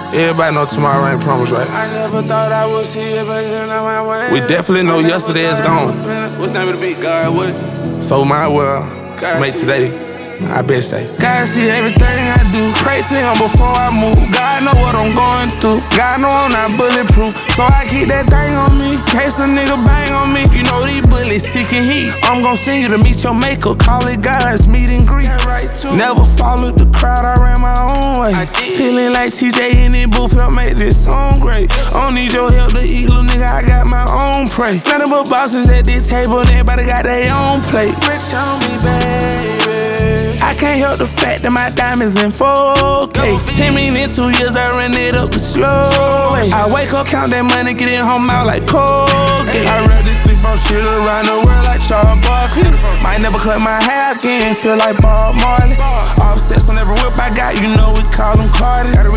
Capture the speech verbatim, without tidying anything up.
Everybody know tomorrow ain't promised, right? I never thought I would see it, but you know I went. We definitely know yesterday is gone. What's the name of the beat? God, what? So might well God make see. today our best day. God see everything I do. Pray to him before I move. God know what I'm going through. God know I'm not bulletproof, so I keep that thing on me. In case a nigga bang on me, you know these bullets seeking heat. I'm gon' send you to meet your maker. Call it God's meet and greet. Right too. Never followed the crowd, I ran my own way. Feeling like T J in the booth, help make this song great. I don't need your help to eat, little nigga, I got my own prey. Nothing but bosses at this table, and everybody got their own plate. Rich on me, baby. I can't help the fact that my diamonds in four K. Ten minutes, two years, I ran it up the slow way. I wake up, count that money, get it home out like Colgate. I read this three, four shit around the world like Charles Barkley. Might never cut my hair again, feel like Bob Marley. Offsets on every whip I got, you know we call them Cardis.